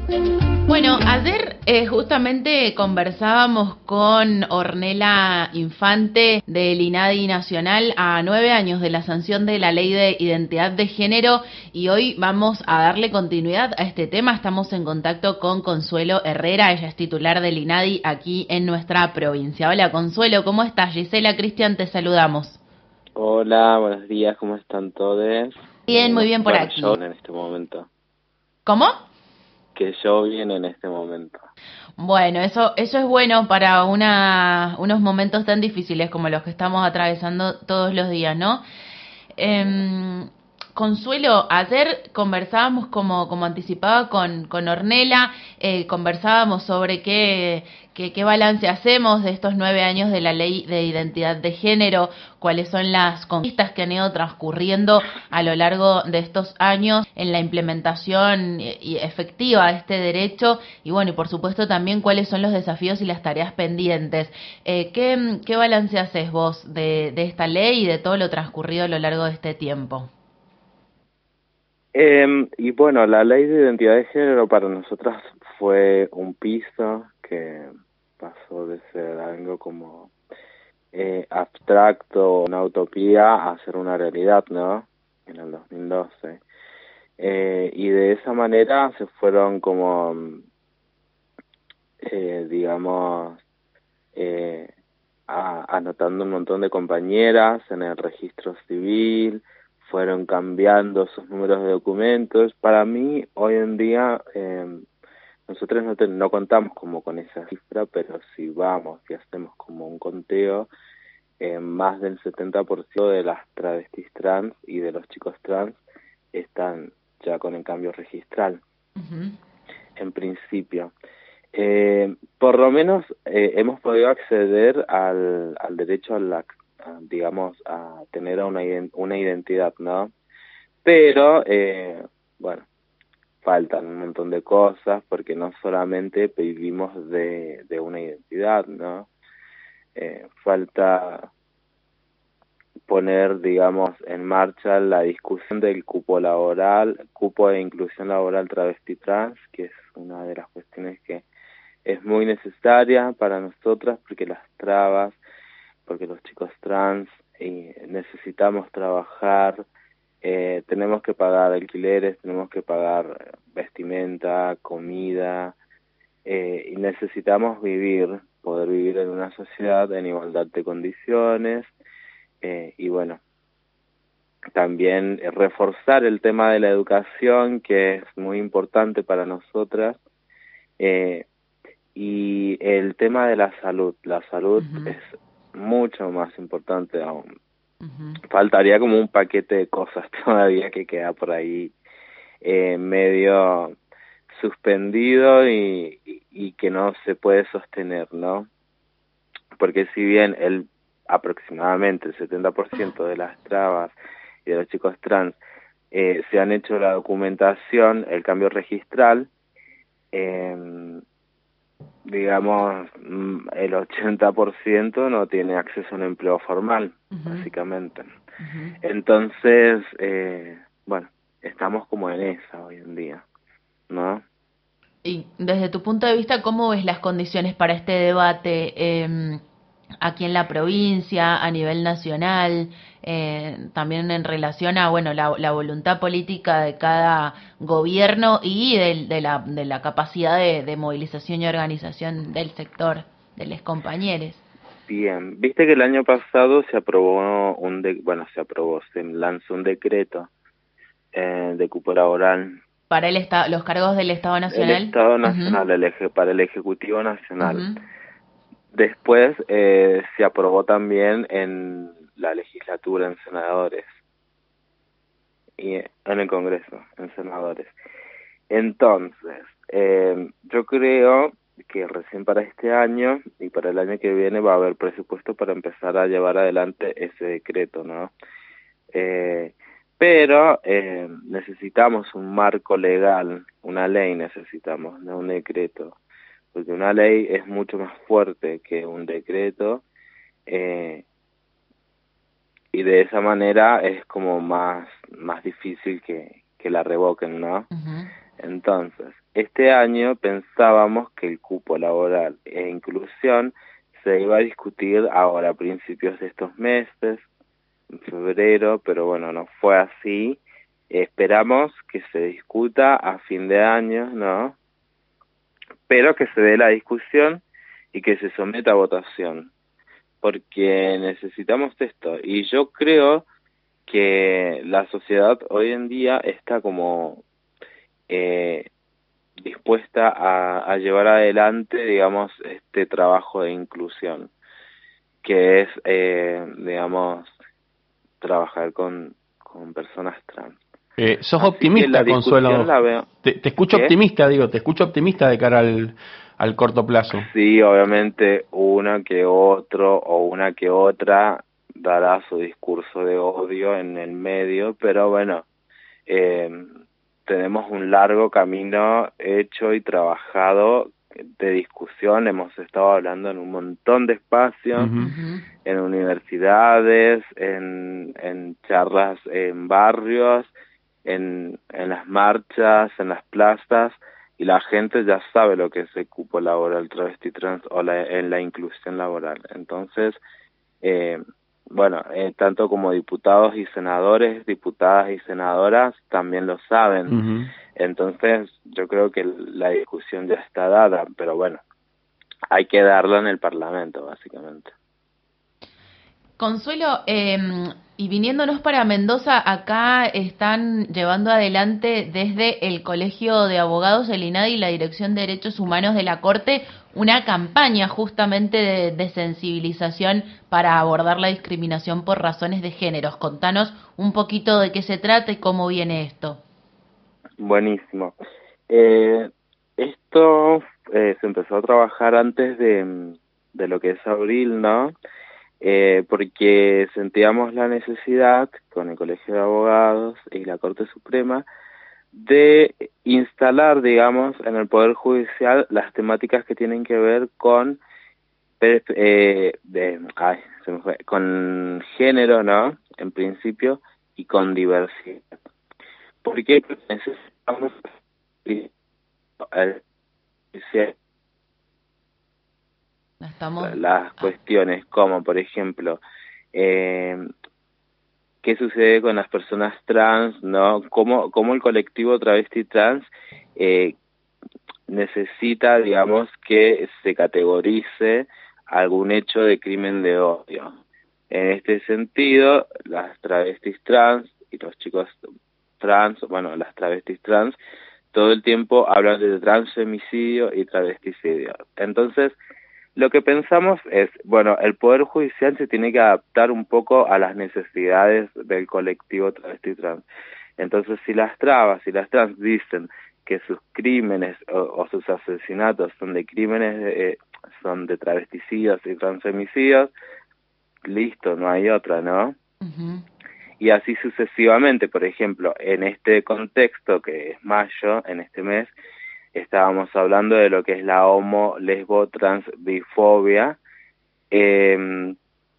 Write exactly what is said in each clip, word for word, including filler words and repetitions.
Bueno, ayer eh, justamente conversábamos con Ornella Infante del INADI Nacional a nueve años de la sanción de la Ley de Identidad de Género y hoy vamos a darle continuidad a este tema. Estamos en contacto con Consuelo Herrera, ella es titular del INADI aquí en nuestra provincia. Hola Consuelo, ¿cómo estás? Gisela, Cristian, te saludamos. Hola, buenos días, ¿cómo están todos? Bien, Eh, muy no, bien por bueno, aquí. yo en este momento, ¿Cómo? que yo bien en este momento. Bueno, eso, eso es bueno para una, unos momentos tan difíciles como los que estamos atravesando todos los días, ¿no? Eh, Consuelo, ayer conversábamos, como, como anticipaba con, con Ornella, eh, conversábamos sobre qué, qué, qué balance hacemos de estos nueve años de la ley de identidad de género, cuáles son las conquistas que han ido transcurriendo a lo largo de estos años en la implementación y efectiva de este derecho y bueno, y por supuesto también cuáles son los desafíos y las tareas pendientes. Eh, ¿qué, ¿Qué balance haces vos de, de esta ley y de todo lo transcurrido a lo largo de este tiempo? Eh, y bueno, la ley de identidad de género para nosotras fue un piso que pasó de ser algo como eh, abstracto, una utopía, a ser una realidad, ¿no? En el dos mil doce. Eh, y de esa manera se fueron como, eh, digamos, eh, a, anotando un montón de compañeras en el registro civil, fueron cambiando sus números de documentos. Para mí, hoy en día, eh, nosotros no, te, no contamos como con esa cifra, pero si vamos y hacemos como un conteo, eh, más del setenta por ciento de las travestis trans y de los chicos trans están ya con el cambio registral, Uh-huh. en principio. Eh, por lo menos eh, hemos podido acceder al, al derecho a la, a, digamos, a tener una, una identidad, ¿no? Pero, eh, bueno, faltan un montón de cosas porque no solamente vivimos de, de una identidad, ¿no? Eh, falta poner, digamos, en marcha la discusión del cupo laboral, cupo de inclusión laboral travesti trans, que es una de las cuestiones que es muy necesaria para nosotras porque las trabas, porque los chicos trans eh, necesitamos trabajar, eh, tenemos que pagar alquileres, tenemos que pagar vestimenta, comida, eh, y necesitamos vivir, poder vivir en una sociedad en igualdad de condiciones, eh, y bueno, también eh, reforzar el tema de la educación, que es muy importante para nosotras, eh, y el tema de la salud. La salud Uh-huh. es mucho más importante aún. Uh-huh. Faltaría como un paquete de cosas todavía que queda por ahí eh, medio suspendido y, y, y que no se puede sostener, ¿no? Porque si bien el aproximadamente el setenta por ciento de las trabas y de los chicos trans eh, se han hecho la documentación, el cambio registral, eh, digamos, el ochenta por ciento no tiene acceso a un empleo formal, Uh-huh. básicamente. Uh-huh. Entonces, eh, bueno, estamos como en esa hoy en día, ¿no? Y desde tu punto de vista, ¿cómo ves las condiciones para este debate eh, aquí en la provincia, a nivel nacional, eh, también en relación a bueno la, la voluntad política de cada gobierno y de, de, la, de la capacidad de, de movilización y organización del sector, de los compañeros? Bien, viste que el año pasado se aprobó un, de, bueno, se aprobó, se lanzó un decreto eh, de cupo laboral. Para el esta, los cargos del Estado El Nacional. Estado Uh-huh. Nacional, el eje, para el Ejecutivo Nacional. Uh-huh. Después eh, se aprobó también en la legislatura, en senadores, y en el Congreso, en senadores. Entonces, eh, yo creo que recién para este año y para el año que viene va a haber presupuesto para empezar a llevar adelante ese decreto, ¿no? Eh, pero eh, necesitamos un marco legal, una ley necesitamos, no un decreto, porque una ley es mucho más fuerte que un decreto, eh, y de esa manera es como más, más difícil que, que la revoquen, ¿no? Uh-huh. Entonces, este año pensábamos que el cupo laboral e inclusión se iba a discutir ahora a principios de estos meses, en febrero, pero bueno, no fue así. Esperamos que se discuta a fin de año, ¿no? Pero que se dé la discusión y que se someta a votación, porque necesitamos esto. Y yo creo que la sociedad hoy en día está como eh, dispuesta a, a llevar adelante, digamos, este trabajo de inclusión, que es, eh, digamos, trabajar con, con personas trans. Eh, sos Así que la optimista, discusión Consuelo. la veo. Te, te escucho ¿Qué? optimista, digo, te escucho optimista de cara al, al corto plazo. Sí, obviamente una que otro o una que otra dará su discurso de odio en el medio, pero bueno, eh, tenemos un largo camino hecho y trabajado de discusión. Hemos estado hablando en un montón de espacios, Uh-huh. Ujú. en universidades, en, en charlas en barrios, en, en las marchas, en las plazas, y la gente ya sabe lo que es el cupo laboral travesti trans o la, en la inclusión laboral. Entonces, eh, bueno, eh, tanto como diputados y senadores, diputadas y senadoras también lo saben. Uh-huh. Entonces, yo creo que la discusión ya está dada, pero bueno, hay que darla en el Parlamento, básicamente. Consuelo, eh, y viniéndonos para Mendoza, acá están llevando adelante desde el Colegio de Abogados, el INADI y la Dirección de Derechos Humanos de la Corte una campaña justamente de, de sensibilización para abordar la discriminación por razones de géneros. Contanos un poquito de qué se trata y cómo viene esto. Buenísimo. Eh, esto eh, se empezó a trabajar antes de, de lo que es abril, ¿no? Eh, porque sentíamos la necesidad, con el Colegio de Abogados y la Corte Suprema, de instalar, digamos, en el Poder Judicial las temáticas que tienen que ver con, eh, de, ay, se me fue, con género, ¿no? En principio, y con diversidad. Porque necesitamos Estamos... las cuestiones como, por ejemplo, eh, qué sucede con las personas trans, ¿no? Cómo, cómo el colectivo travesti trans eh, necesita, digamos, que se categorice algún hecho de crimen de odio. En este sentido, las travestis trans y los chicos trans, bueno, las travestis trans, todo el tiempo hablan de transfemicidio y travesticidio. Entonces, lo que pensamos es, bueno, el Poder Judicial se tiene que adaptar un poco a las necesidades del colectivo travesti trans. Entonces, si las trabas, si las trans dicen que sus crímenes o, o sus asesinatos son de crímenes, eh, son de travesticidios y transfemicidios, listo, no hay otra, ¿no? Uh-huh. Y así sucesivamente. Por ejemplo, en este contexto que es mayo, en este mes, estábamos hablando de lo que es la homo, lesbo, trans, bifobia, eh,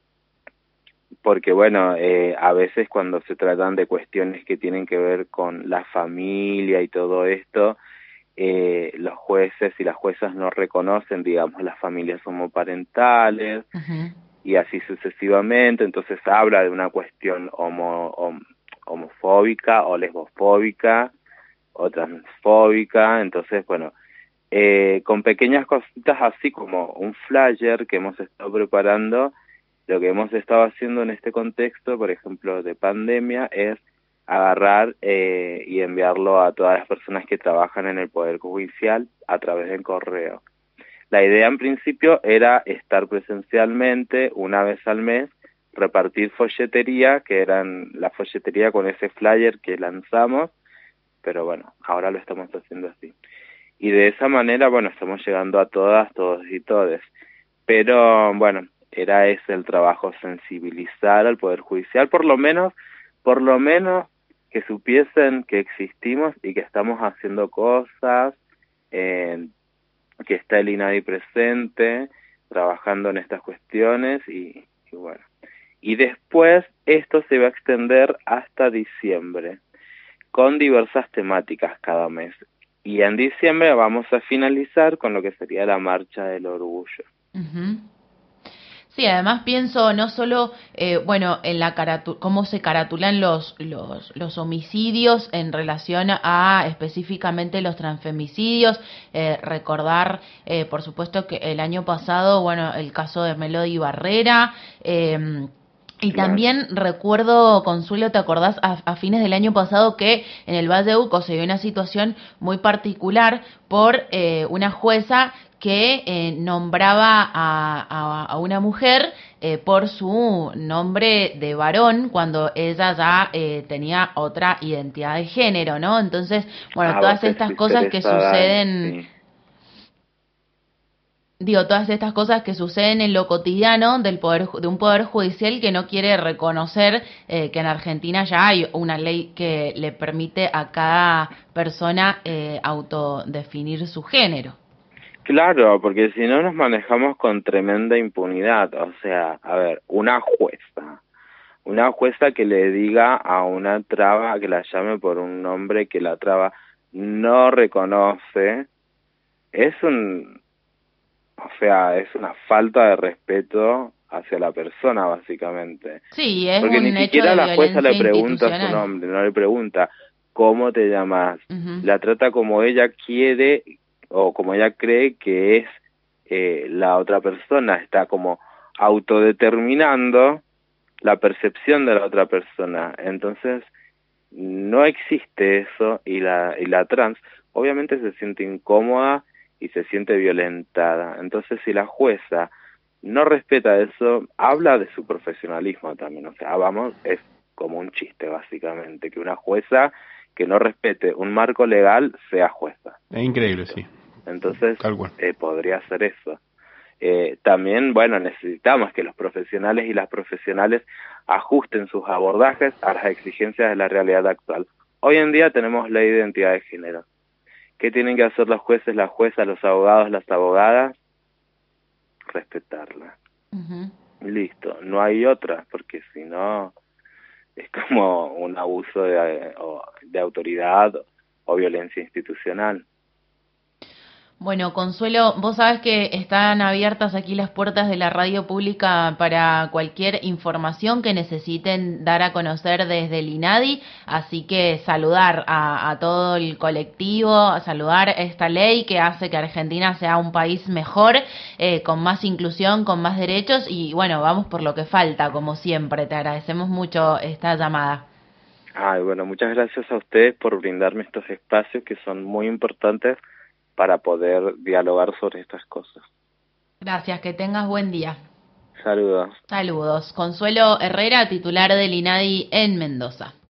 porque bueno, eh, a veces cuando se tratan de cuestiones que tienen que ver con la familia y todo esto, eh, los jueces y las juezas no reconocen, digamos, las familias homoparentales, Uh-huh. y así sucesivamente. Entonces habla de una cuestión homo, hom, homofóbica o lesbofóbica o transfóbica. Entonces, bueno, eh, con pequeñas cositas así como un flyer que hemos estado preparando, lo que hemos estado haciendo en este contexto, por ejemplo, de pandemia, es agarrar eh, y enviarlo a todas las personas que trabajan en el Poder Judicial a través del correo. La idea en principio era estar presencialmente una vez al mes, repartir folletería, que eran la folletería con ese flyer que lanzamos, pero bueno, ahora lo estamos haciendo así. Y de esa manera, bueno, estamos llegando a todas, todos y todes. Pero bueno, era ese el trabajo, sensibilizar al Poder Judicial, por lo menos, por lo menos que supiesen que existimos y que estamos haciendo cosas, eh, que está el INADI presente, trabajando en estas cuestiones y, y bueno. Y después esto se va a extender hasta diciembre, con diversas temáticas cada mes. y en diciembre vamos a finalizar con lo que sería la Marcha del Orgullo. Uh-huh. Sí, además pienso no solo, eh, bueno, en la caratu cómo se caratulan los, los, los homicidios en relación a específicamente los transfemicidios, eh, recordar, eh, por supuesto, que el año pasado, bueno, el caso de Melody Barrera, eh, y Claro. también recuerdo, Consuelo, ¿te acordás a, a fines del año pasado que en el Valle de Uco se dio una situación muy particular por eh, una jueza que eh, nombraba a, a, a una mujer eh, por su nombre de varón cuando ella ya eh, tenía otra identidad de género, ¿no? Entonces, bueno, Ah, todas vos estas estuviste cosas de que esa edad, suceden... sí. Digo, todas estas cosas que suceden en lo cotidiano del poder de un poder judicial que no quiere reconocer eh, que en Argentina ya hay una ley que le permite a cada persona eh, autodefinir su género. Claro, porque si no nos manejamos con tremenda impunidad. O sea, a ver, una jueza, una jueza que le diga a una traba, que la llame por un nombre que la traba no reconoce, es un, o sea, es una falta de respeto hacia la persona, básicamente. Sí, es Porque ni un hecho siquiera de la jueza le violencia pregunta su institucional. nombre, no le pregunta cómo te llamas, Uh-huh. la trata como ella quiere o como ella cree que es eh, la otra persona, está como autodeterminando la percepción de la otra persona. Entonces, no existe eso y la, y la trans obviamente se siente incómoda y se siente violentada. Entonces, si la jueza no respeta eso, habla de su profesionalismo también. O sea, vamos, es como un chiste básicamente, que una jueza que no respete un marco legal sea jueza. Es increíble, sí. Entonces, Tal cual. eh, podría ser eso. Eh, también, bueno, necesitamos que los profesionales y las profesionales ajusten sus abordajes a las exigencias de la realidad actual. Hoy en día tenemos ley de identidad de género. ¿Qué tienen que hacer los jueces, las juezas, los abogados, las abogadas? Respetarla. Uh-huh. Listo, no hay otra, porque si no es como un abuso de, de autoridad o violencia institucional. Bueno, Consuelo, vos sabés que están abiertas aquí las puertas de la radio pública para cualquier información que necesiten dar a conocer desde el INADI, así que saludar a, a todo el colectivo, saludar esta ley que hace que Argentina sea un país mejor, eh, con más inclusión, con más derechos y bueno, vamos por lo que falta, como siempre. Te agradecemos mucho esta llamada. Ay, bueno, muchas gracias a ustedes por brindarme estos espacios que son muy importantes para poder dialogar sobre estas cosas. Gracias, que tengas buen día. Saludos. Saludos. Consuelo Herrera, titular del INADI en Mendoza.